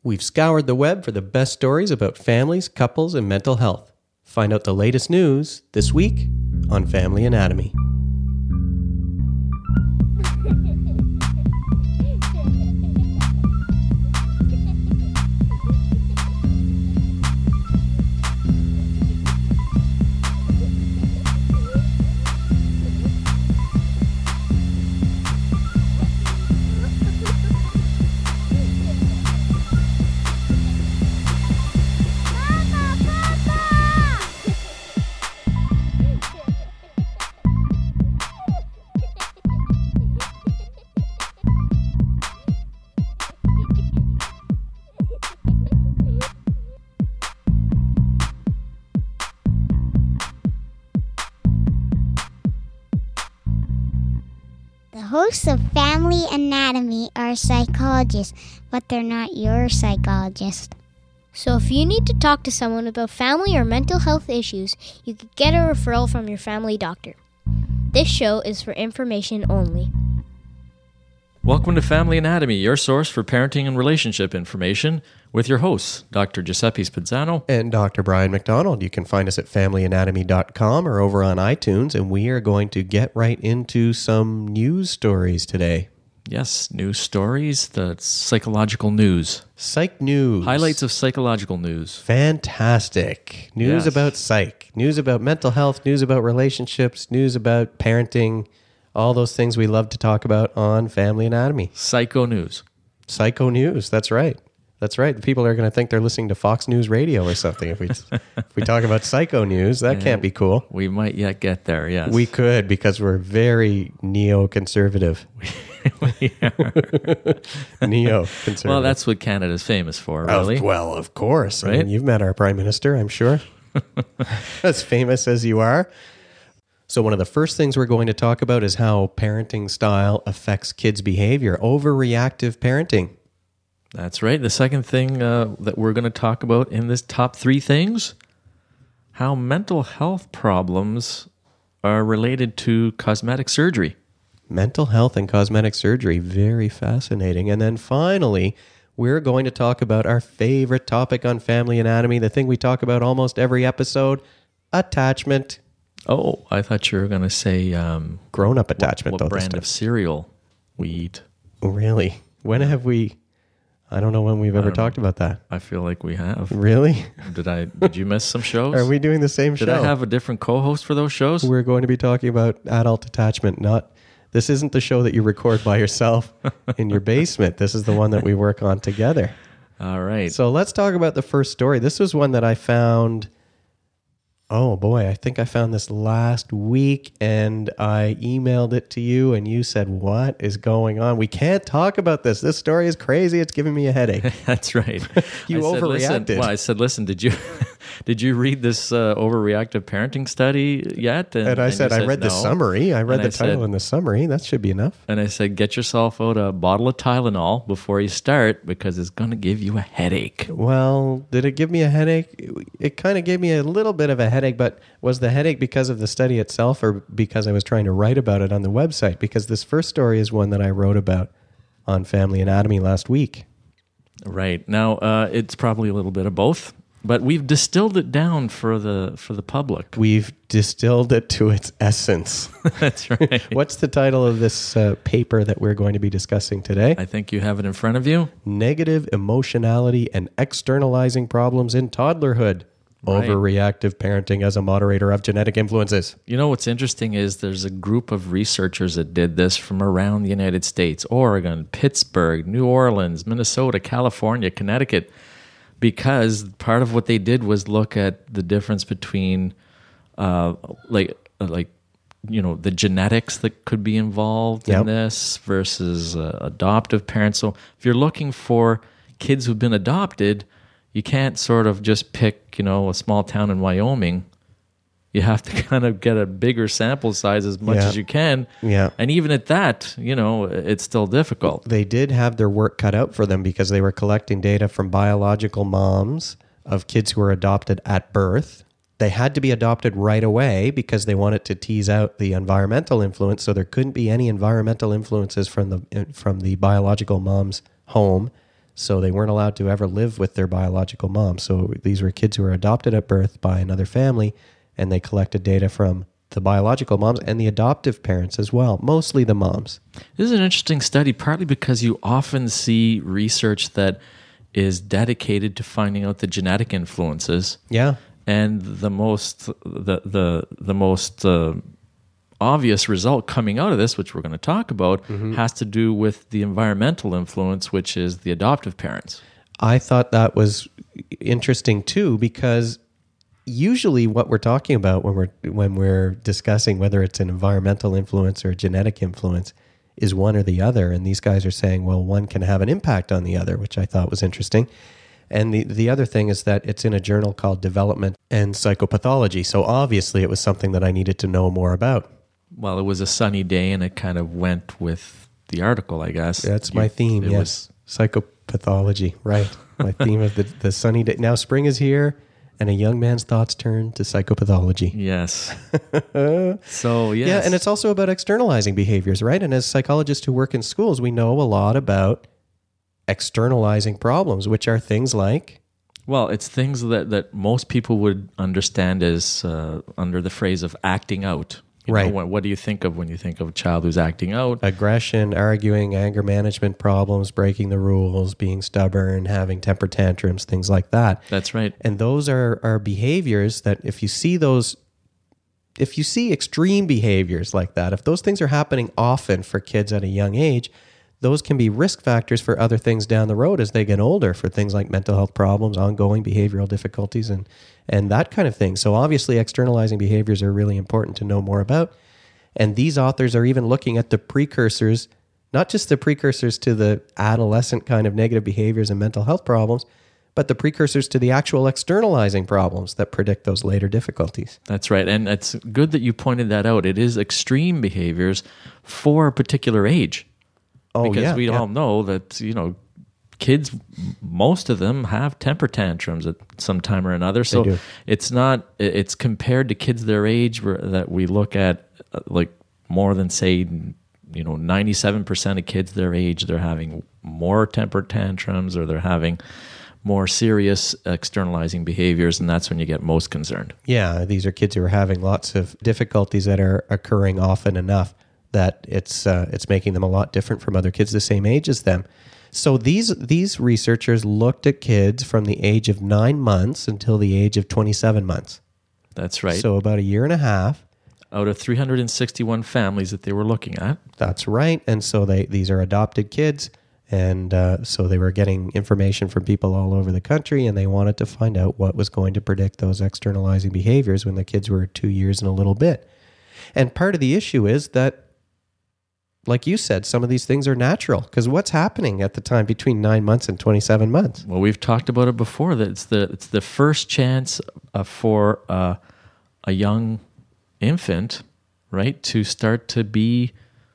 We've scoured the web for the best stories about families, couples, and mental health. Find out the latest news this week on Family Anatomy. The hosts of Family Anatomy are psychologists, but they're not your psychologist. So if you need to talk to someone about family or mental health issues, you could get a referral from your family doctor. This show is for information only. Welcome to Family Anatomy, your source for parenting and relationship information, with your hosts, Dr. Giuseppe Spizzano and Dr. Brian McDonald. You can find us at familyanatomy.com or over on iTunes, and we are going to get right into some news stories today. Yes, news stories, the psychological news. Psych news. Highlights of psychological news. Fantastic. News Yes. about psych, news about mental health, news about relationships, news about parenting, all those things we love to talk about on Family Anatomy. Psycho news. Psycho news, that's right. That's right. People are going to think they're listening to Fox News Radio or something if we talk about psycho news. That can't be cool. We might yet get there, yes. We could, because we're very neoconservative. Neoconservative. Well, that's what Canada's famous for, really. Of course. I Right? mean, you've met our Prime Minister, I'm sure. As famous as you are. So one of the first things we're going to talk about is how parenting style affects kids' behavior. Overreactive parenting. That's right. The second thing that we're going to talk about in this top 3 things, how mental health problems are related to cosmetic surgery. Mental health and cosmetic surgery, very fascinating. And then finally, we're going to talk about our favorite topic on Family Anatomy, the thing we talk about almost every episode, attachment. Oh, I thought you were going to say Grown-up attachment. what though, this brand time. of cereal we eat. Really? When have we... I don't know when we've ever talked about that. I feel like we have. Really? Did you miss some shows? Are we doing the same show? Did I have a different co-host for those shows? We're going to be talking about adult attachment, not... This isn't the show that you record by yourself in your basement. This is the one that we work on together. All right. So let's talk about the first story. This was one that I found... Oh boy, I think I found this last week and I emailed it to you and you said, what is going on? We can't talk about this. This story is crazy. It's giving me a headache. That's right. You overreacted. Listen, did you read this overreactive parenting study yet? And I said, I read the no. summary. I read And the title and the summary. That should be enough. And I said, get yourself out a bottle of Tylenol before you start because it's going to give you a headache. Well, did it give me a headache? It kind of gave me a little bit of a headache, but was the headache because of the study itself or because I was trying to write about it on the website? Because this first story is one that I wrote about on Family Anatomy last week. Right. Now, it's probably a little bit of both, but we've distilled it down for the public. We've distilled it to its essence. That's right. What's the title of this paper that we're going to be discussing today? I think you have it in front of you. Negative emotionality and externalizing problems in toddlerhood. Right. Overreactive parenting as a moderator of genetic influences. You know, what's interesting is there's a group of researchers that did this from around the United States, Oregon, Pittsburgh, New Orleans, Minnesota, California, Connecticut, because part of what they did was look at the difference between the genetics that could be involved in this versus adoptive parents. So if you're looking for kids who've been adopted, you can't sort of just pick, a small town in Wyoming. You have to kind of get a bigger sample size as much as you can. Yeah. And even at that, it's still difficult. They did have their work cut out for them because they were collecting data from biological moms of kids who were adopted at birth. They had to be adopted right away because they wanted to tease out the environmental influence, so there couldn't be any environmental influences from the biological mom's home. So they weren't allowed to ever live with their biological mom. So these were kids who were adopted at birth by another family, and they collected data from the biological moms and the adoptive parents as well, mostly the moms. This is an interesting study, partly because you often see research that is dedicated to finding out the genetic influences. Yeah. And the most obvious result coming out of this, which we're going to talk about, has to do with the environmental influence, which is the adoptive parents. I thought that was interesting too, because usually what we're talking about when we're discussing whether it's an environmental influence or a genetic influence is one or the other. And these guys are saying, well, one can have an impact on the other, which I thought was interesting. And the other thing is that it's in a journal called Development and Psychopathology. So obviously it was something that I needed to know more about. Well, it was a sunny day and it kind of went with the article, I guess. That's my theme, yes. Psychopathology, right. My theme of the sunny day. Now spring is here and a young man's thoughts turn to psychopathology. Yes. So, yes. Yeah, and it's also about externalizing behaviors, right? And as psychologists who work in schools, we know a lot about externalizing problems, which are things like? Well, it's things that most people would understand as under the phrase of acting out. Right. What do you think of when you think of a child who's acting out? Aggression, arguing, anger management problems, breaking the rules, being stubborn, having temper tantrums, things like that. That's right. And those are behaviors that if you see extreme behaviors like that, if those things are happening often for kids at a young age, those can be risk factors for other things down the road as they get older, for things like mental health problems, ongoing behavioral difficulties, and that kind of thing. So obviously externalizing behaviors are really important to know more about. And these authors are even looking at the precursors, not just the precursors to the adolescent kind of negative behaviors and mental health problems, but the precursors to the actual externalizing problems that predict those later difficulties. That's right. And it's good that you pointed that out. It is extreme behaviors for a particular age. Oh, because we yeah. all know that, kids, most of them have temper tantrums at some time or another. So it's compared to kids their age that we look at like more than say, 97% of kids their age, they're having more temper tantrums or they're having more serious externalizing behaviors. And that's when you get most concerned. Yeah. These are kids who are having lots of difficulties that are occurring often enough that it's making them a lot different from other kids the same age as them. So these researchers looked at kids from the age of 9 months until the age of 27 months. That's right. So about a year and a half. Out of 361 families that they were looking at. That's right. And so these are adopted kids. And so they were getting information from people all over the country, and they wanted to find out what was going to predict those externalizing behaviors when the kids were 2 years and a little bit. And part of the issue is that, like you said, some of these things are natural, because what's happening at the time between 9 months and 27 months? Well, we've talked about it before, that it's the first chance for a young infant, right, to start to be,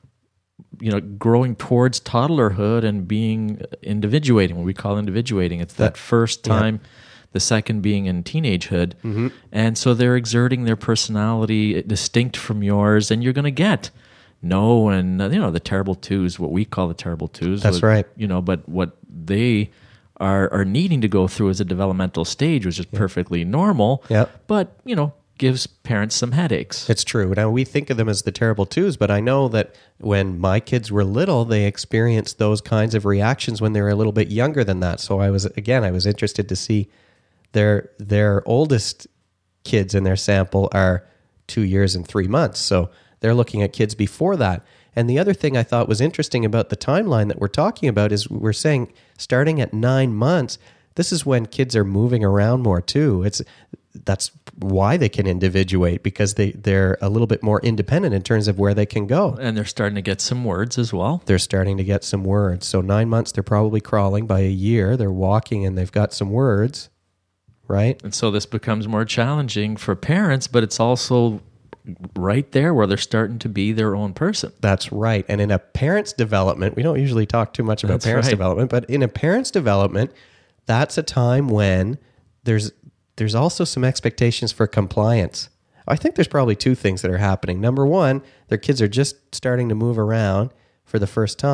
growing towards toddlerhood and being individuating, what we call individuating. It's that first time, the second being in teenagehood. Mm-hmm. And so they're exerting their personality distinct from yours, and you're going to get no, and the terrible twos, what we call the terrible twos. That's right. But what they are needing to go through as a developmental stage, which is perfectly normal. Yeah. But gives parents some headaches. It's true. Now we think of them as the terrible twos, but I know that when my kids were little, they experienced those kinds of reactions when they were a little bit younger than that. So I was interested to see their oldest kids in their sample are 2 years and 3 months. So they're looking at kids before that. And the other thing I thought was interesting about the timeline that we're talking about is we're saying starting at 9 months, this is when kids are moving around more too. That's why they can individuate, because they're a little bit more independent in terms of where they can go. And they're starting to get some words as well. They're starting to get some words. So 9 months, they're probably crawling. By a year, they're walking and they've got some words, right? And so this becomes more challenging for parents, but it's also right there where they're starting to be their own person. That's right. And in a parent's development, we don't usually talk too much about parents' development, but in a parent's development, that's a time when there's also some expectations for compliance. I think there's probably two things that are happening. Number one, their kids are just starting to move around for the first time,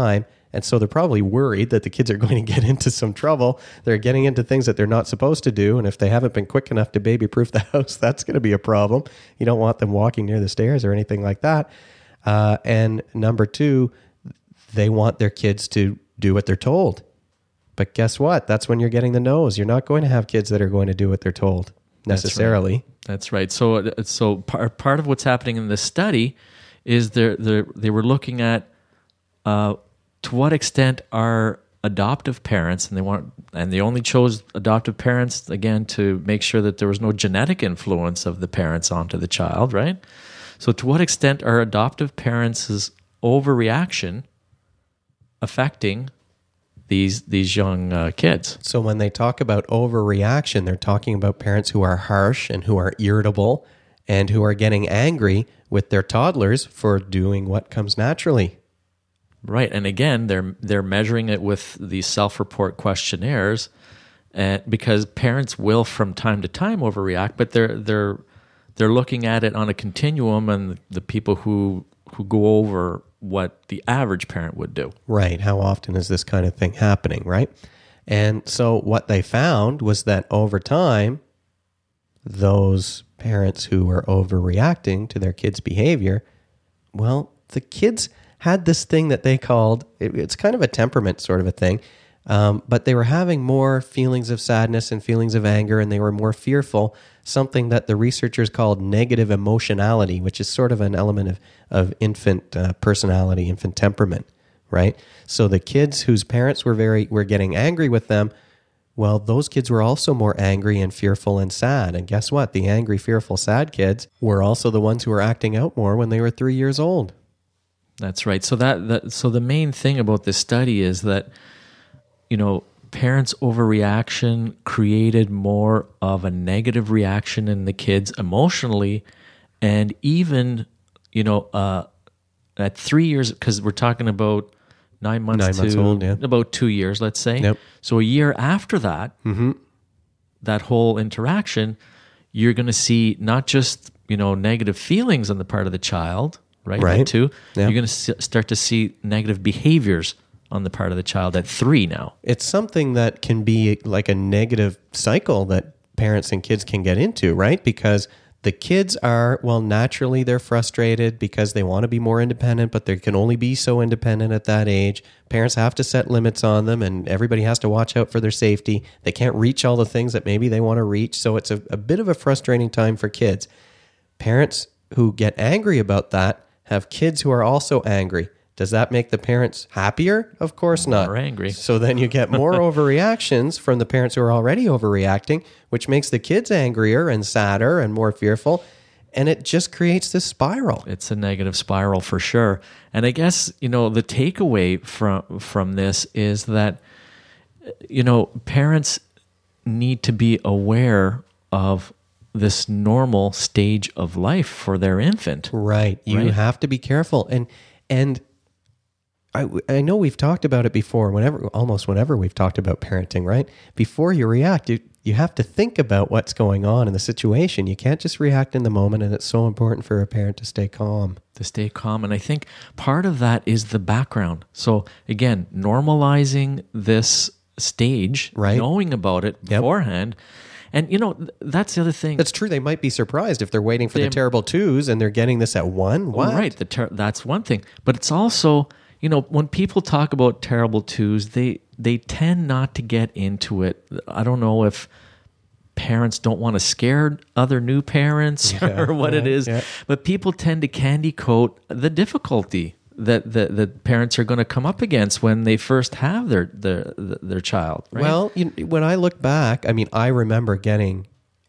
And so they're probably worried that the kids are going to get into some trouble. They're getting into things that they're not supposed to do. And if they haven't been quick enough to baby-proof the house, that's going to be a problem. You don't want them walking near the stairs or anything like that. And number two, they want their kids to do what they're told. But guess what? That's when you're getting the no's. You're not going to have kids that are going to do what they're told necessarily. That's right. So part of what's happening in this study is they were looking at to what extent are adoptive parents, and they only chose adoptive parents again to make sure that there was no genetic influence of the parents onto the child, right? So to what extent are adoptive parents' overreaction affecting these young kids? So when they talk about overreaction, they're talking about parents who are harsh and who are irritable and who are getting angry with their toddlers for doing what comes naturally. Right, and again, they're measuring it with these self-report questionnaires, because parents will from time to time overreact, but they're looking at it on a continuum, and the people who go over what the average parent would do. Right, how often is this kind of thing happening, right? And so what they found was that over time, those parents who were overreacting to their kids' behavior, well, the kids had this thing that they called, it's kind of a temperament sort of a thing, but they were having more feelings of sadness and feelings of anger, and they were more fearful, something that the researchers called negative emotionality, which is sort of an element of infant personality, infant temperament, right? So the kids whose parents were getting angry with them, well, those kids were also more angry and fearful and sad. And guess what? The angry, fearful, sad kids were also the ones who were acting out more when they were 3 years old. That's right. So so the main thing about this study is that, parents' overreaction created more of a negative reaction in the kids emotionally, and even, at 3 years, because we're talking about 9 months to old, yeah. About 2 years, let's say. Yep. So a year after that, that whole interaction, you're going to see not just, negative feelings on the part of the child, right? Right. At 2, Yeah. you're going to start to see negative behaviors on the part of the child at 3 now. It's something that can be like a negative cycle that parents and kids can get into, right? Because the kids are, naturally they're frustrated because they want to be more independent, but they can only be so independent at that age. Parents have to set limits on them, and everybody has to watch out for their safety. They can't reach all the things that maybe they want to reach. So it's a bit of a frustrating time for kids. Parents who get angry about that have kids who are also angry. Does that make the parents happier? Of course not. More angry. So then you get more overreactions from the parents who are already overreacting, which makes the kids angrier and sadder and more fearful. And it just creates this spiral. It's a negative spiral for sure. And I guess, the takeaway from this is that, parents need to be aware of this normal stage of life for their infant. Right. You have to be careful. And I know we've talked about it before, almost whenever we've talked about parenting, right? Before you react, you have to think about what's going on in the situation. You can't just react in the moment, and it's so important for a parent to stay calm. And I think part of that is the background. So again, normalizing this stage, right, knowing about it beforehand. And, that's the other thing. That's true. They might be surprised if they're waiting for the terrible 2s and they're getting this at 1. What? Right. That's one thing. But it's also, when people talk about terrible 2s, they tend not to get into it. I don't know if parents don't want to scare other new parents or what it is, but people tend to candy coat the difficulty that parents are going to come up against when they first have their child. Right? Well, when I look back, I remember getting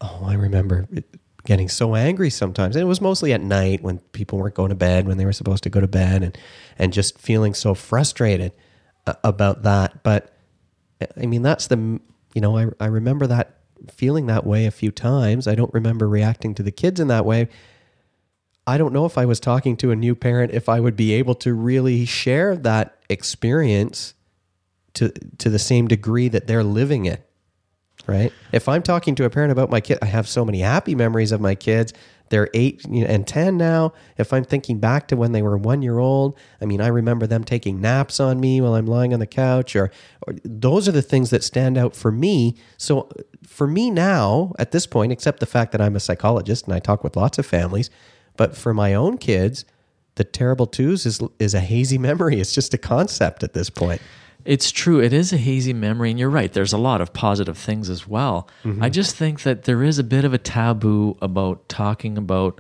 so angry sometimes. And it was mostly at night when people weren't going to bed, when they were supposed to go to bed, and just feeling so frustrated about that. But that's I remember that feeling that way a few times. I don't remember reacting to the kids in that way. I don't know if I was talking to a new parent, if I would be able to really share that experience to the same degree that they're living it, right? If I'm talking to a parent about my kid, I have so many happy memories of my kids, They're 8 and 10 now. If I'm thinking back to when they were 1 year old, I mean, I remember them taking naps on me while I'm lying on the couch, or those are the things that stand out for me. So for me now, at this point, except the fact that I'm a psychologist and I talk with lots of families, but for my own kids, the terrible twos is a hazy memory. It's just a concept at this point. It's true. It is a hazy memory, and you're right. There's a lot of positive things as well. I just think that there is a bit of a taboo about talking about,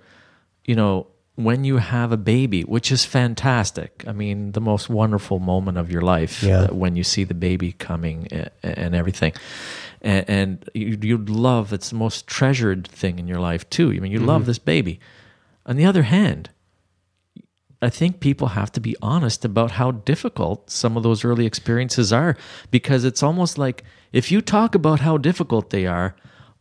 when you have a baby, which is fantastic. I mean, the most wonderful moment of your life when you see the baby coming and everything. And you'd love, it's the most treasured thing in your life too. I mean, you love this baby. On the other hand, I think people have to be honest about how difficult some of those early experiences are, because it's almost like if you talk about how difficult they are,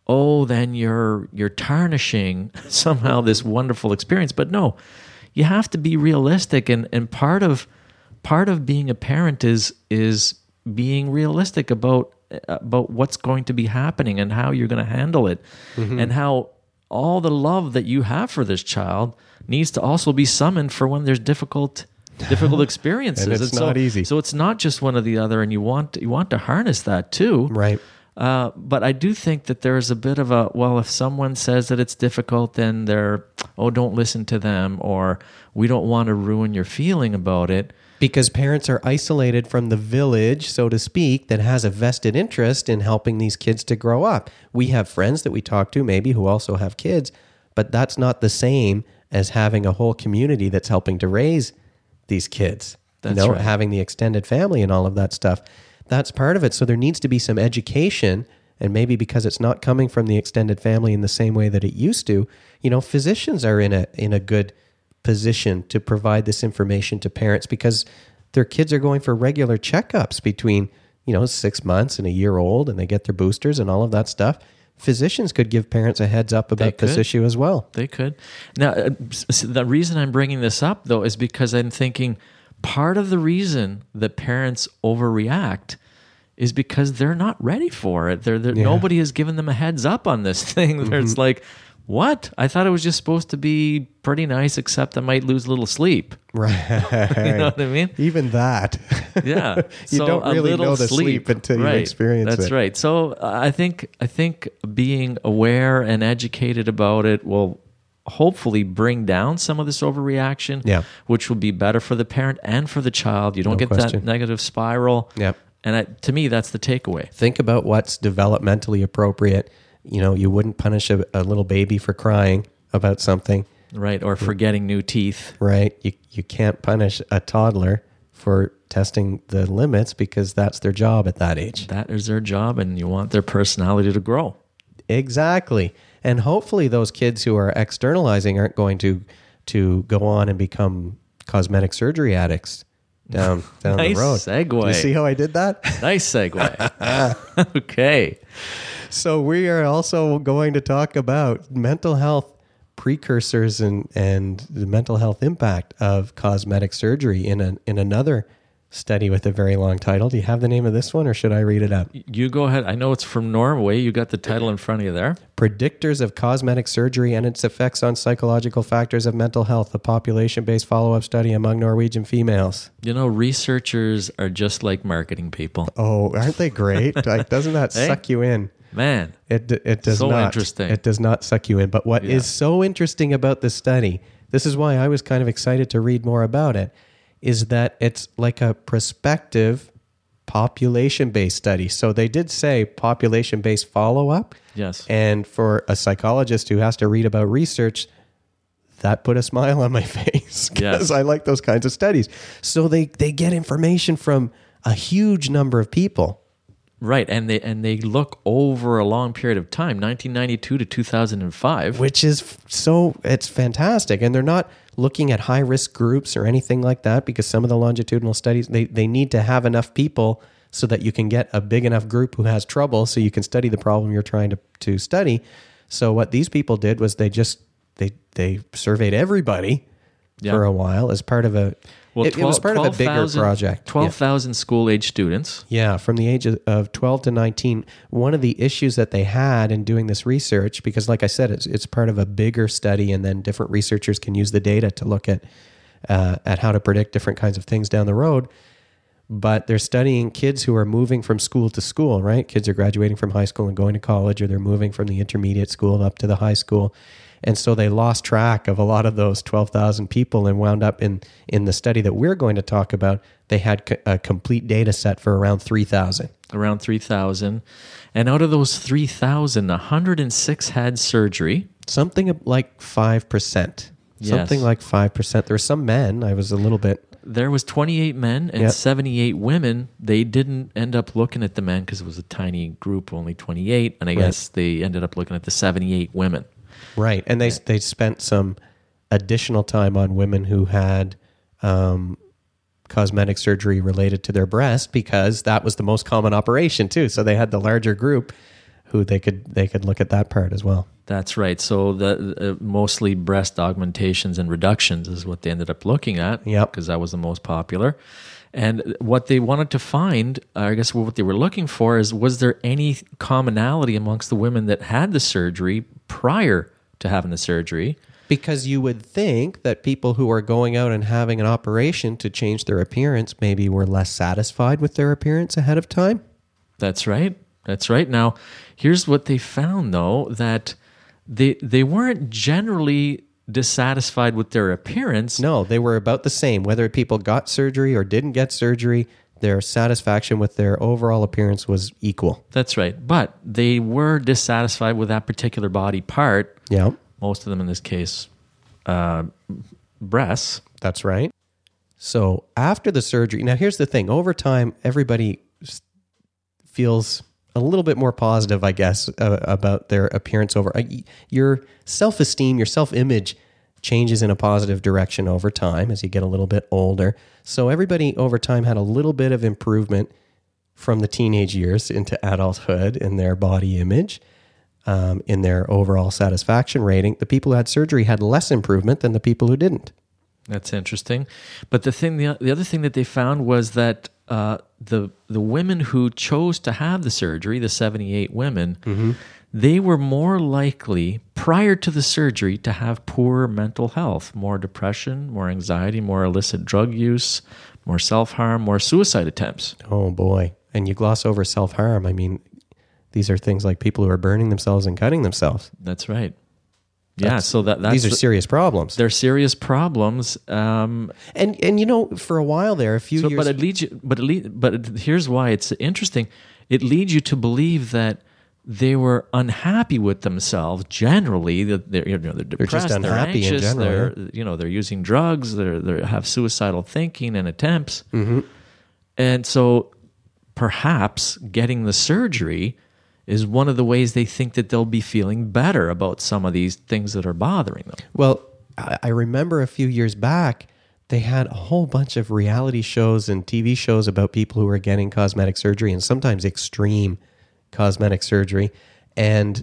then you're tarnishing somehow this wonderful experience. But no, you have to be realistic, and part of being a parent is being realistic about what's going to be happening and how you're going to handle it, and how all the love that you have for this child needs to also be summoned for when there's difficult experiences. And it's not easy. So it's not just one or the other, and you want to harness that too. Right. But I do think that there's a bit of if someone says that it's difficult, then don't listen to them, or we don't want to ruin your feeling about it. Because parents are isolated from the village, so to speak, that has a vested interest in helping these kids to grow up. We have friends that we talk to maybe who also have kids, but that's not the same as having a whole community that's helping to raise these kids. That's right. Having the extended family and all of that stuff. That's part of it. So there needs to be some education, and maybe because it's not coming from the extended family in the same way that it used to, physicians are in a good position to provide this information to parents, because their kids are going for regular checkups between 6 months and a year old, and they get their boosters and all of that stuff. Physicians could give parents a heads up about this issue as well. They could. Now, the reason I'm bringing this up, though, is because I'm thinking part of the reason that parents overreact is because they're not ready for it. Nobody has given them a heads up on this thing. It's like, what? I thought it was just supposed to be pretty nice, except I might lose a little sleep. Right. You know what I mean? Even that. Yeah. You don't really know the sleep until you experience it. That's right. So I think being aware and educated about it will hopefully bring down some of this overreaction, which will be better for the parent and for the child. You don't get that negative spiral. Yep. And to me, that's the takeaway. Think about what's developmentally appropriate. You wouldn't punish a little baby for crying about something. Right, or for getting new teeth. Right. You can't punish a toddler for testing the limits, because that's their job at that age. That is their job, and you want their personality to grow. Exactly. And hopefully those kids who are externalizing aren't going to go on and become cosmetic surgery addicts down nice the road. Segue. You see how I did that? Nice segue. Okay. So we are also going to talk about mental health precursors and the mental health impact of cosmetic surgery in another study with a very long title. Do you have the name of this one, or should I read it out? You go ahead. I know it's from Norway. You got the title in front of you there. Predictors of Cosmetic Surgery and Its Effects on Psychological Factors of Mental Health, a population-based follow-up study among Norwegian females. Researchers are just like marketing people. Oh, aren't they great? Doesn't that suck you in? Man, it does so not. Interesting. It does not suck you in. But what is so interesting about this study, this is why I was kind of excited to read more about it, is that it's like a prospective population-based study. So they did say population-based follow-up. Yes. And for a psychologist who has to read about research, that put a smile on my face, because I like those kinds of studies. So they get information from a huge number of people. Right, and they look over a long period of time, 1992 to 2005. Which is it's fantastic. And they're not looking at high-risk groups or anything like that, because some of the longitudinal studies, they need to have enough people so that you can get a big enough group who has trouble so you can study the problem you're trying to study. So what these people did was they surveyed everybody for a while as part of a. Well, it was part of a bigger project. 12,000 school-age students. Yeah, from the age of 12 to 19. One of the issues that they had in doing this research, because like I said, it's part of a bigger study, and then different researchers can use the data to look at how to predict different kinds of things down the road. But they're studying kids who are moving from school to school, right? Kids are graduating from high school and going to college, or they're moving from the intermediate school up to the high school. And so they lost track of a lot of those 12,000 people and wound up in the study that we're going to talk about. They had a complete data set for around 3,000. Around 3,000. And out of those 3,000, 106 had surgery. Something like 5%. Yes. Something like 5%. There were some men. I was a little bit... There was 28 men and 78 women. They didn't end up looking at the men because it was a tiny group, only 28. And I guess they ended up looking at the 78 women. Right. And they spent some additional time on women who had cosmetic surgery related to their breast, because that was the most common operation too. So they had the larger group who they could look at that part as well. That's right. So the mostly breast augmentations and reductions is what they ended up looking at, because that was the most popular. And what they wanted to find, I guess what they were looking for, is was there any commonality amongst the women that had the surgery prior to having the surgery? Because you would think that people who are going out and having an operation to change their appearance maybe were less satisfied with their appearance ahead of time. That's right. That's right. Now, here's what they found, though, that they weren't generally dissatisfied with their appearance. No, they were about the same. Whether people got surgery or didn't get surgery, their satisfaction with their overall appearance was equal. That's right. But they were dissatisfied with that particular body part. Yeah. Most of them in this case, breasts. That's right. So after the surgery, now here's the thing. Over time, everybody feels a little bit more positive, I guess, about their appearance your self-esteem, your self-image changes in a positive direction over time as you get a little bit older. So everybody over time had a little bit of improvement from the teenage years into adulthood in their body image, in their overall satisfaction rating. The people who had surgery had less improvement than the people who didn't. That's interesting. But the other thing that they found was that the women who chose to have the surgery, the 78 women, they were more likely prior to the surgery to have poor mental health, more depression, more anxiety, more illicit drug use, more self-harm, more suicide attempts. Oh boy. And you gloss over self-harm. I mean, these are things like people who are burning themselves and cutting themselves. That's right. That's these are serious problems. They're serious problems. And you know, for a while there, a few years. But it leads you. But here's why it's interesting. It leads you to believe that they were unhappy with themselves generally. That they're depressed. They're just unhappy they're anxious. in general. They're using drugs. They have suicidal thinking and attempts. And so perhaps getting the surgery is one of the ways they think that they'll be feeling better about some of these things that are bothering them. Well, I remember a few years back, they had a whole bunch of reality shows and TV shows about people who were getting cosmetic surgery, and sometimes extreme cosmetic surgery. And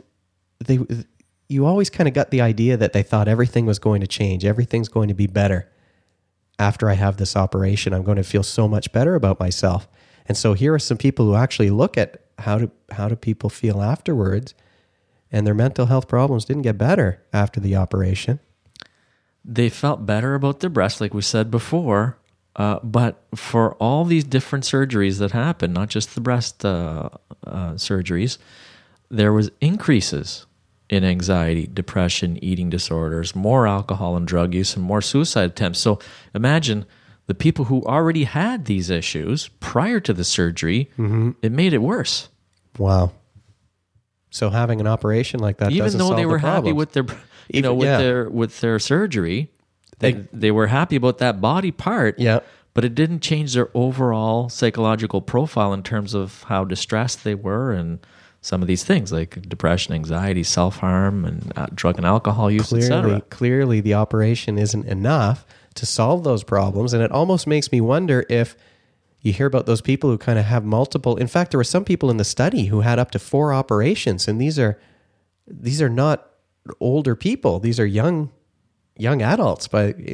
you always kind of got the idea that they thought everything was going to change. Everything's going to be better. After I have this operation, I'm going to feel so much better about myself. And so here are some people who actually look at how do people feel afterwards, and their mental health problems didn't get better after the operation. They felt better about their breasts, like we said before, but for all these different surgeries that happened, not just the breast surgeries, there was increases in anxiety, depression, eating disorders, more alcohol and drug use, and more suicide attempts. So imagine the people who already had these issues prior to the surgery, it made it worse. Wow. So having an operation like that, even doesn't though solve they were the happy problems. with their surgery, they were happy about that body part. Yeah. But it didn't change their overall psychological profile in terms of how distressed they were and some of these things like depression, anxiety, self-harm, and drug and alcohol use, etc. Clearly, the operation isn't enough to solve those problems. And it almost makes me wonder if you hear about those people who kind of have multiple. In fact, there were some people in the study who had up to 4 operations, and these are not older people. These are young adults, but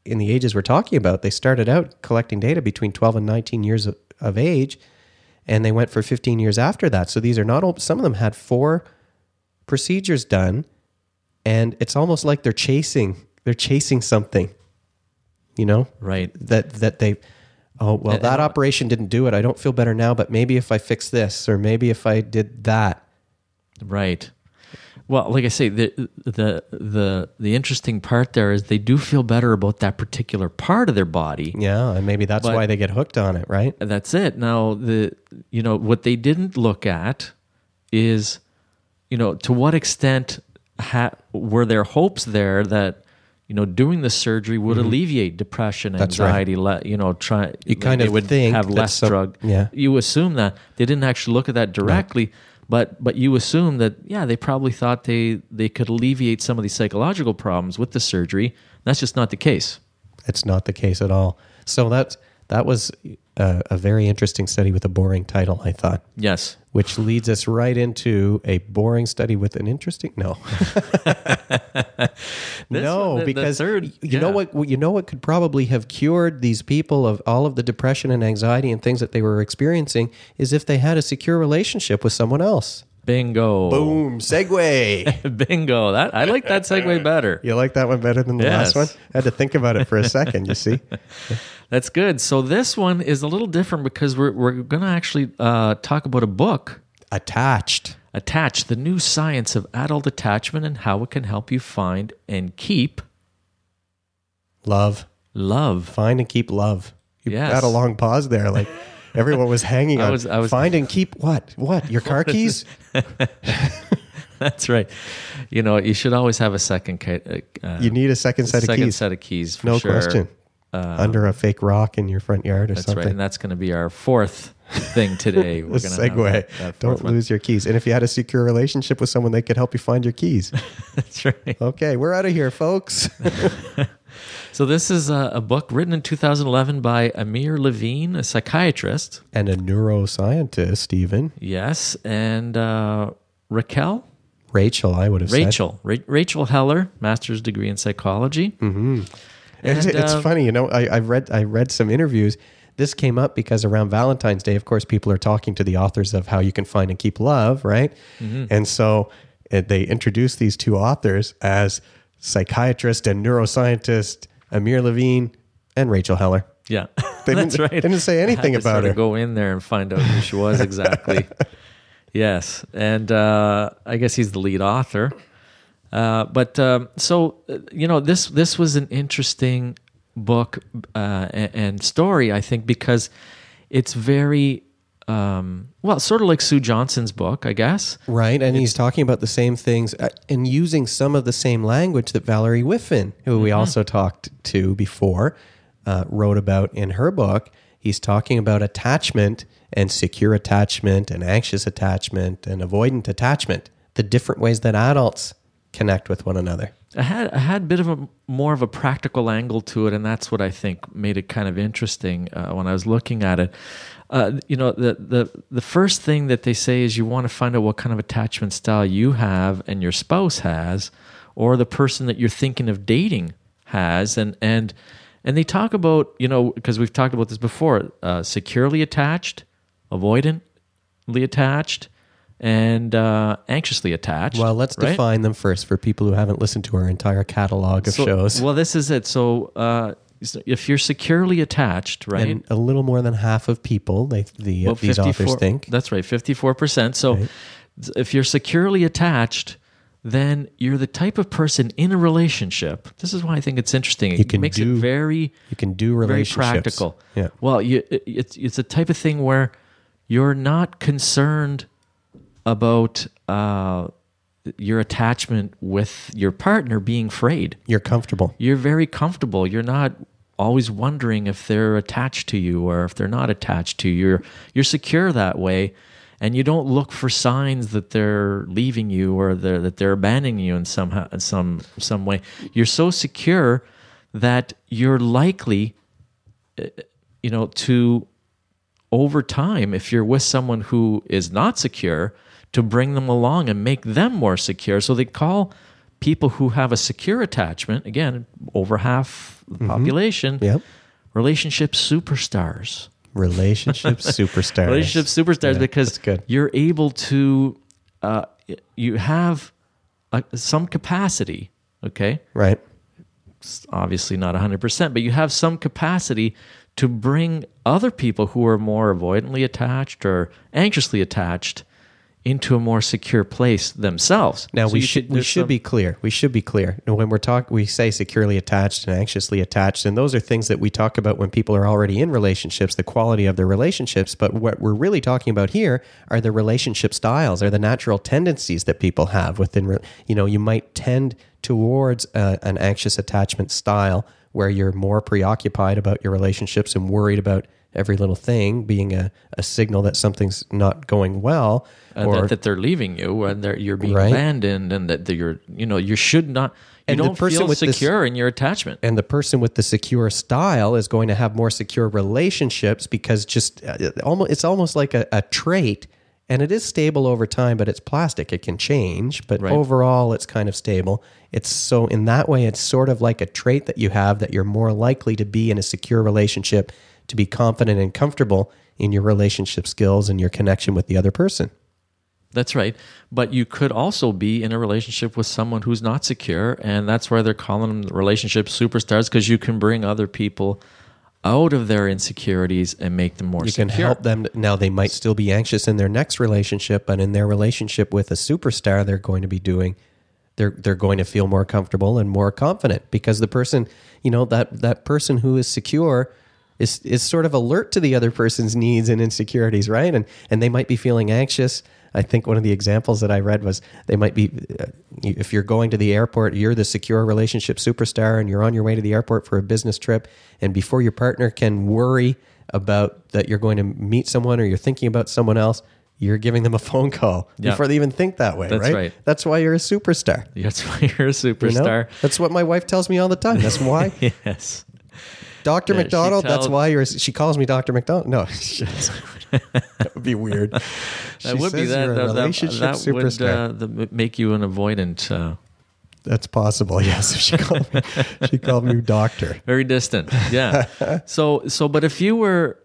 in the ages we're talking about, they started out collecting data between 12 and 19 years of age, and they went for 15 years after that. So these are not old. Some of them had 4 procedures done, and it's almost like they're chasing something, Right. that they, that operation didn't do it. I don't feel better now, but maybe if I fix this, or maybe if I did that. Right. Well, like I say, the interesting part there is they do feel better about that particular part of their body. Yeah, and maybe that's why they get hooked on it, right? That's it. Now, what they didn't look at is, to what extent were there hopes there that, doing the surgery would alleviate depression, anxiety, That's right. you kind of would think have less drug. Yeah. You assume that. They didn't actually look at that directly. No. But you assume that, they probably thought they could alleviate some of these psychological problems with the surgery. That's just not the case. It's not the case at all. So that was a very interesting study with a boring title, I thought. Yes. Which leads us right into a boring study with an interesting... No. Because you know what could probably have cured these people of all of the depression and anxiety and things that they were experiencing is if they had a secure relationship with someone else. Bingo. Boom. Segue. Bingo. I like that segue better. You like that one better than the last one? I had to think about it for a second, you see? That's good. So this one is a little different because we're going to actually talk about a book. Attached, the new science of adult attachment and how it can help you find and keep love. Find and keep love. You had a long pause there, like everyone was hanging on. I was find and keep what? Your car keys? That's right. You should always have a second. You need a second set of keys. Second set of keys, for no sure. question. Under a fake rock in your front yard or that's something. Right, and that's going to be our 4th thing today. We're going to segue. That Don't lose your keys. And if you had a secure relationship with someone, they could help you find your keys. That's right. Okay, we're out of here, folks. So this is a book written in 2011 by Amir Levine, a psychiatrist. And a neuroscientist, Stephen. Yes, and Rachel, I would have said. Rachel Heller, master's degree in psychology. Mm-hmm. And it's funny, I read some interviews. This came up because around Valentine's Day, of course, people are talking to the authors of how you can find and keep love, right? Mm-hmm. And so they introduced these 2 authors as psychiatrist and neuroscientist Amir Levine and Rachel Heller. Yeah, that's right. They didn't say anything about her. Go in there and find out who she was exactly. Yes, and I guess he's the lead author. This was an interesting book and story, I think, because it's very, sort of like Sue Johnson's book, I guess. Right, and he's talking about the same things and using some of the same language that Valerie Whiffen, who we also talked to before, wrote about in her book. He's talking about attachment and secure attachment and anxious attachment and avoidant attachment, the different ways that adults connect with one another. I had a bit of more of a practical angle to it, and that's what I think made it kind of interesting when I was looking at it. The first thing that they say is you want to find out what kind of attachment style you have and your spouse has, or the person that you're thinking of dating has, and they talk about, because we've talked about this before, securely attached, avoidantly attached, and anxiously attached. Well, let's define them first for people who haven't listened to our entire catalog of shows. Well, this is it. So if you're securely attached, right? And a little more than half of people, these authors think. That's right, 54%. So if you're securely attached, then you're the type of person in a relationship. This is why I think it's interesting. It makes it very, you can do relationships. Very practical. Yeah. Well, it's a type of thing where you're not concerned about your attachment with your partner being frayed. You're comfortable. You're very comfortable. You're not always wondering if they're attached to you or if they're not attached to you. You're secure that way, and you don't look for signs that they're leaving you or that they're abandoning you in some way. You're so secure that you're likely, to over time, if you're with someone who is not secure, to bring them along and make them more secure. So they call people who have a secure attachment, again, over half the population, Yep. relationship superstars. Relationship superstars. Relationship superstars, Yeah, because that's good. you're able to, you have some capacity, okay? Right. It's obviously not 100%, but you have some capacity to bring other people who are more avoidantly attached or anxiously attached into a more secure place themselves. Now So we you should could- there's some- be clear. We should be clear. Now, when we say securely attached and anxiously attached, and those are things that we talk about when people are already in relationships, the quality of their relationships. But what we're really talking about here are the relationship styles, are the natural tendencies that people have within. You might tend towards an anxious attachment style where you're more preoccupied about your relationships and worried about every little thing being a signal that something's not going well, or that they're leaving you, and you're being Right. abandoned, and that you should not. You And the don't person feel with this- secure in your attachment. and the person with the secure style is going to have more secure relationships because it's almost like a trait, and it is stable over time, but it's plastic. It can change, but Right. overall it's kind of stable. So in that way, it's sort of like a trait that you have, that you're more likely to be in a secure relationship, to be confident and comfortable in your relationship skills and your connection with the other person. That's right. But you could also be in a relationship with someone who's not secure, and that's why they're calling them relationship superstars, because you can bring other people out of their insecurities and make them more You secure. can help them. Now, they might still be anxious in their next relationship, but in their relationship with a superstar, they're going to be doing. They're going to feel more comfortable and more confident, because the person, that person who is secure is sort of alert to the other person's needs and insecurities, right? And they might be feeling anxious. I think one of the examples that I read was they might be, if you're going to the airport, you're the secure relationship superstar, and you're on your way to the airport for a business trip, and before your partner can worry about that you're going to meet someone or you're thinking about someone else, you're giving them a phone call Yeah. before they even think that way, That's right. That's why you're a superstar. That's why you're a superstar. You know? That's what my wife tells me all the time. That's why. Yes. Dr. Yeah, she McDonald, that's tells- why she calls me Dr. McDonald. No, that would be weird. That would be that. You're a relationship that superstar. would make you an avoidant. That's possible. Yes, she called me doctor. Very distant. Yeah. But if you're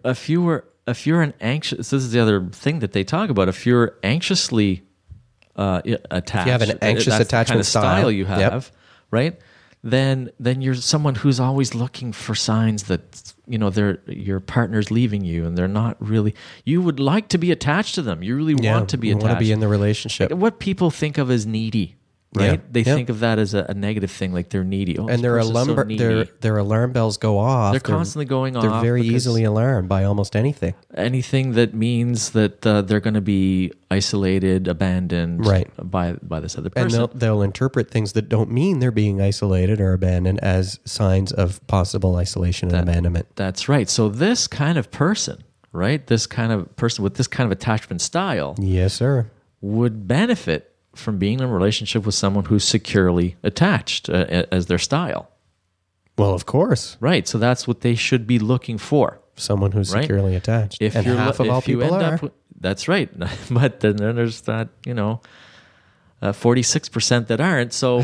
an anxious, this is the other thing that they talk about. If you're anxiously attached, you have an anxious that's the attachment kind of style you Yep. have, right? Then you're someone who's always looking for signs that your partner's leaving you, and they're not really. You would like to be attached to them. You really want to be you attached. want to be in the relationship. What people think of as needy, right? Yeah. They Yeah. think of that as a negative thing, like they're needy. Oh, And this person's so needy. their alarm bells go off. They're constantly going They're off very because- easily alarmed by almost anything. Anything that means that they're going to be isolated, abandoned, Right. by this other And person. they'll interpret things that don't mean they're being isolated or abandoned as signs of possible isolation and abandonment. That's right. So this kind of person, right? This kind of person with this kind of attachment style Yes, sir. would benefit from being in a relationship with someone who's securely attached as their style. Well, of course. Right. So that's what they should be looking for. Someone who's Right. securely attached. If and you're half of all people are. That's right. But then there's that 46% that aren't. So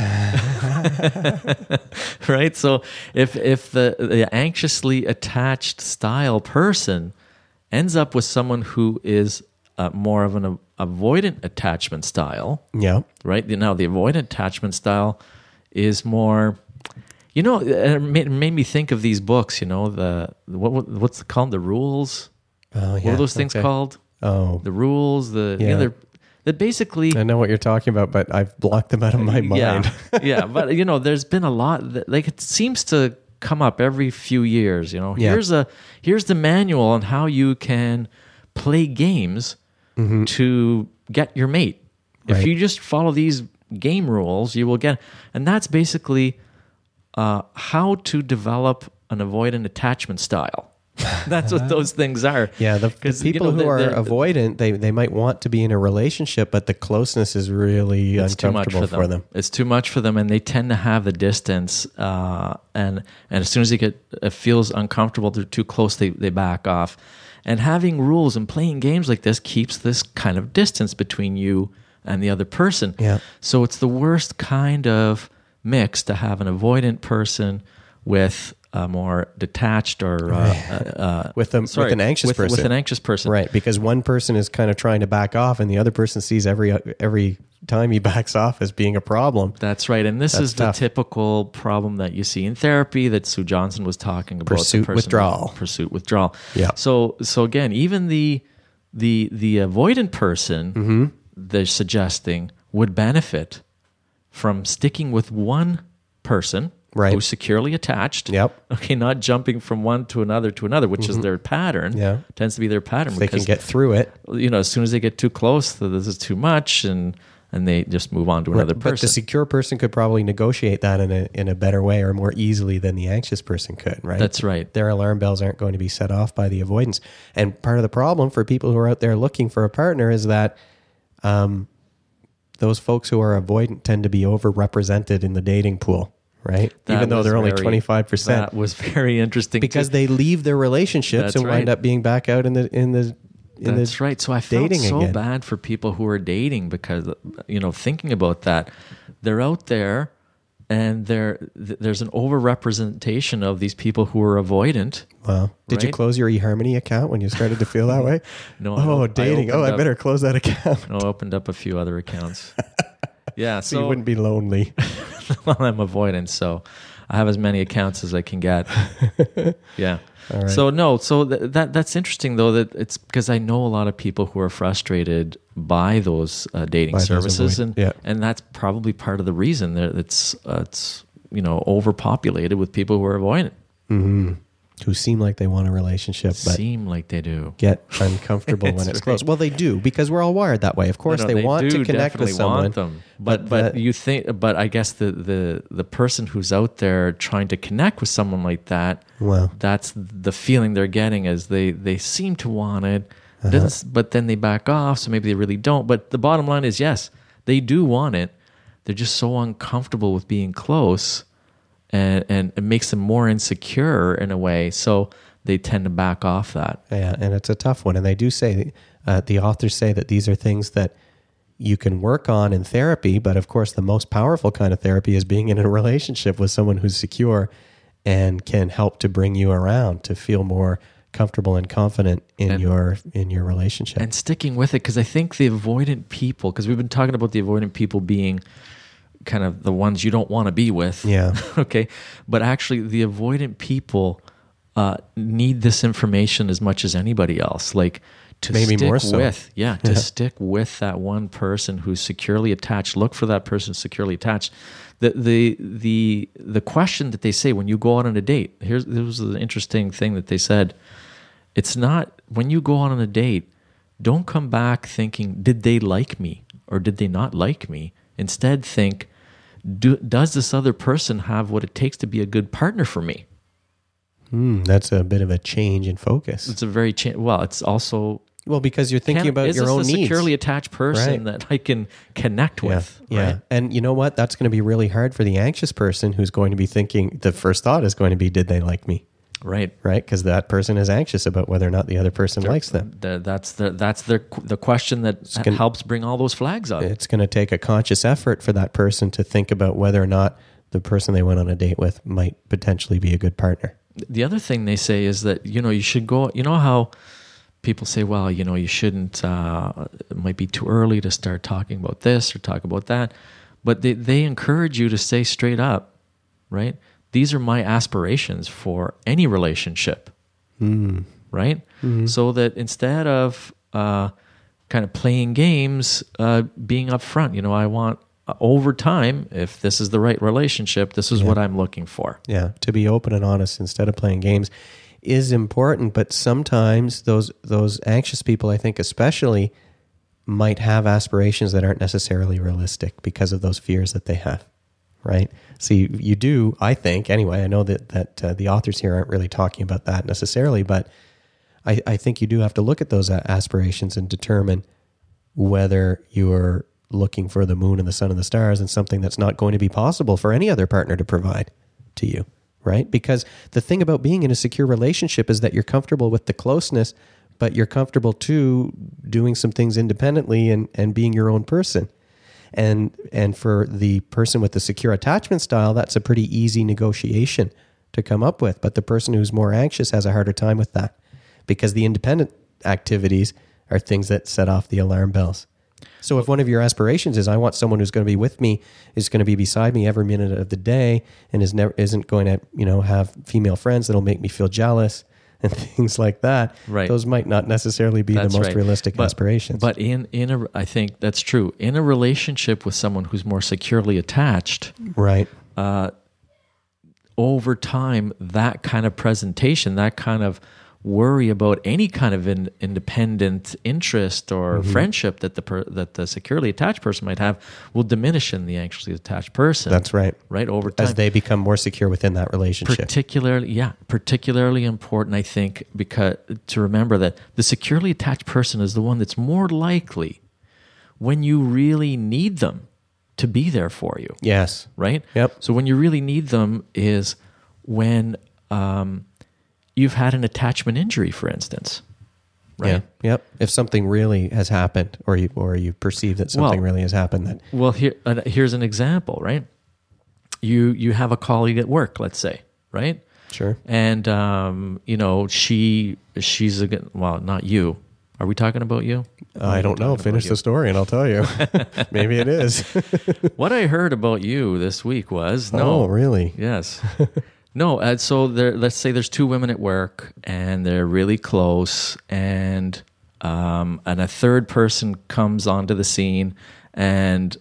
right. So if the anxiously attached style person ends up with someone who is more of an avoidant attachment style, Yeah. right? Now the avoidant attachment style is more. It made me think of these books. What's it called? The Rules. Oh, yeah. What are those things Okay. called? Oh, The rules. Yeah. That basically. I know what you're talking about, but I've blocked them out of my mind. Yeah. But there's been a lot. Like it seems to come up every few years. Yeah. Here's the manual on how you can play games to get your mate. If Right. you just follow these game rules, you will get. And that's basically how to develop an avoidant attachment style. That's what those things are. Yeah, the 'Cause, people who are they're- avoidant, they might want to be in a relationship, but the closeness is really it's too much uncomfortable for them. It's too much for them, and they tend to have the distance. And as soon as they get feels uncomfortable, they're too close, they back off. And having rules and playing games like this keeps this kind of distance between you and the other person. Yeah. So it's the worst kind of mix to have an avoidant person with a more detached or with an anxious person. With an anxious person. Right, because one person is kind of trying to back off and the other person sees every time he backs off as being a problem. That's right. And this is tough. the typical problem that you see in therapy that Sue Johnson was talking about. Pursuit withdrawal. Pursuit withdrawal. Yeah. So again, even the avoidant person they're suggesting would benefit from sticking with one person Right. who's securely attached. Yep. Okay, not jumping from one to another, which is their pattern. Yeah. Tends to be their pattern. They can get through it. As soon as they get too close, this is too much, and they just move on to another person. But the secure person could probably negotiate that in a better way or more easily than the anxious person could, right? That's right. Their alarm bells aren't going to be set off by the avoidance. And part of the problem for people who are out there looking for a partner is that those folks who are avoidant tend to be overrepresented in the dating pool, right? Even though they're only 25%. That was very interesting. Because they leave their relationships That's and wind right. up being back out in the That's right. So I felt dating so again. bad for people who are dating because, thinking about that, they're out there and there's an overrepresentation of these people who are avoidant. Wow. Did you Right? close your eHarmony account when you started to feel that way? No. Oh, dating. I better close that account. I opened up a few other accounts. Yeah. So you wouldn't be lonely. Well, I'm avoidant, so I have as many accounts as I can get. Yeah. All right. So that's interesting though, that it's because I know a lot of people who are frustrated by those dating By those services, avoid- and that's probably part of the reason that it's overpopulated with people who are avoidant. Who seem like they want a relationship, but Seem like they do. get uncomfortable when it's close. Well, they do, because we're all wired that way. Of course, No, they want do to connect with definitely someone. want them. But you think, but I guess the person who's out there trying to connect with someone like that, Well. that's the feeling they're getting, is they seem to want it, Uh-huh. but then they back off, so maybe they really don't. But the bottom line is, yes, they do want it. They're just so uncomfortable with being close, and it makes them more insecure in a way. So they tend to back off that. Yeah, and it's a tough one. And they do say, the authors say that these are things that you can work on in therapy, but of course the most powerful kind of therapy is being in a relationship with someone who's secure and can help to bring you around to feel more comfortable and confident in your relationship. And sticking with it, because I think the avoidant people, because we've been talking about the avoidant people being kind of the ones you don't want to be with. Yeah. Okay. But actually, the avoidant people need this information as much as anybody else. Like, to Maybe stick more so. with, to stick with that one person who's securely attached. Look for that person securely attached. The question that they say when you go out on a date, this was an interesting thing that they said. It's not, when you go out on a date, don't come back thinking, did they like me or did they not like me? Instead, think, does this other person have what it takes to be a good partner for me? That's a bit of a change in focus. It's a very it's also, Well, because you're thinking about is your this own a needs. securely attached person that I can connect with? Yeah. Right? And you know what? That's going to be really hard for the anxious person who's going to be thinking, the first thought is going to be, did they like me? Right. Right? Because that person is anxious about whether or not the other person likes them. That's the question that helps bring all those flags up. It's going to take a conscious effort for that person to think about whether or not the person they went on a date with might potentially be a good partner. The other thing they say is that, you should go, how people say, well, you shouldn't, it might be too early to start talking about this or talk about that. But they encourage you to say straight up, right? These are my aspirations for any relationship, right? Mm-hmm. So that instead of kind of playing games, being upfront, I want, over time, if this is the right relationship, this is what I'm looking for. Yeah, to be open and honest instead of playing games is important, but sometimes those anxious people, I think especially, might have aspirations that aren't necessarily realistic because of those fears that they have, right? So you do, I think, anyway, I know that the authors here aren't really talking about that necessarily, but I think you do have to look at those aspirations and determine whether you're looking for the moon and the sun and the stars and something that's not going to be possible for any other partner to provide to you, right? Because the thing about being in a secure relationship is that you're comfortable with the closeness, but you're comfortable too doing some things independently and being your own person. And for the person with the secure attachment style, that's a pretty easy negotiation to come up with. But the person who's more anxious has a harder time with that, because the independent activities are things that set off the alarm bells. So if one of your aspirations is, I want someone who's going to be with me, is going to be beside me every minute of the day, and isn't going to, have female friends that'll make me feel jealous and things like that. Right. Those might not necessarily be the most realistic aspirations. But I think that's true. In a relationship with someone who's more securely attached, right. Over time, that kind of presentation, that kind of worry about any kind of independent interest or friendship that the securely attached person might have will diminish in the anxiously attached person. That's right. Right, over time. As they become more secure within that relationship. Particularly important, I think, because to remember that the securely attached person is the one that's more likely, when you really need them, to be there for you. Yes. Right? Yep. So when you really need them is when you've had an attachment injury, for instance. Right? Yeah. Yep. If something really has happened, or you perceive that something really has happened, then here's an example, right? You have a colleague at work, let's say, right? Sure. And she's not you. Are we talking about you? I don't know. Finish the story and I'll tell you. Maybe it is. What I heard about you this week was Oh, really? Yes. No, so let's say there's two women at work and they're really close, and a third person comes onto the scene, and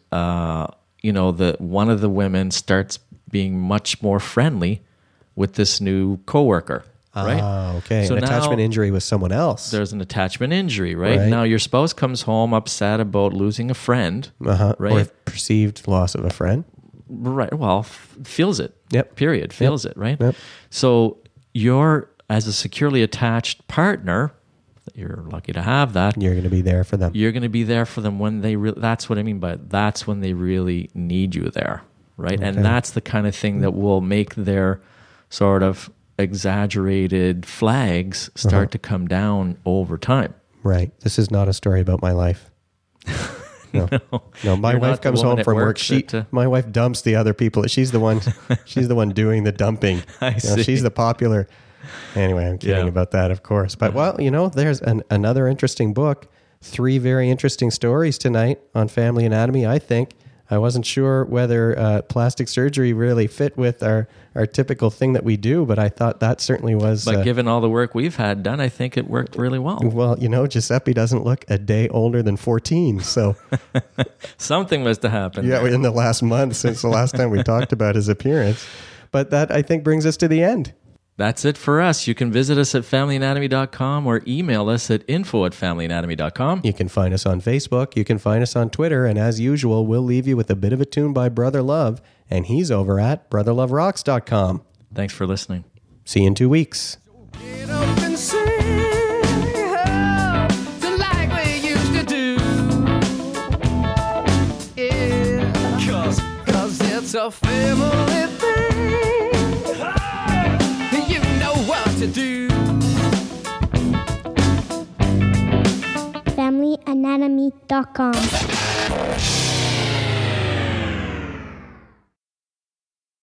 one of the women starts being much more friendly with this new coworker. Right? Okay. So an attachment injury with someone else. There's an attachment injury, right? Now your spouse comes home upset about losing a friend, right? Or perceived loss of a friend. Right. Well, feels it. Yep. Feels it, right? Yep. So you're, as a securely attached partner, you're lucky to have that. You're going to be there for them. You're going to be there for them when they that's what I mean by that's when they really need you there, right? Okay. And that's the kind of thing that will make their sort of exaggerated flags start to come down over time. Right. This is not a story about my life. No. My wife comes home from work. My wife dumps the other people. She's the one doing the dumping. She's the popular. Anyway, I'm kidding about that, of course. But there's another interesting book. 3 very interesting stories tonight on Family Anatomy, I think. I wasn't sure whether plastic surgery really fit with our typical thing that we do, but I thought that certainly was... But given all the work we've had done, I think it worked really well. Well, Giuseppe doesn't look a day older than 14, so... Something must have happened. Yeah, in the last month, since the last time we talked about his appearance. But that, I think, brings us to the end. That's it for us. You can visit us at FamilyAnatomy.com or email us at info@FamilyAnatomy.com. You can find us on Facebook. You can find us on Twitter. And as usual, we'll leave you with a bit of a tune by Brother Love. And he's over at BrotherLoveRocks.com. Thanks for listening. See you in 2 weeks. Get up and sing, like we used to do. Yeah, 'cause it's a family thing. You know what to do. FamilyAnatomy.com.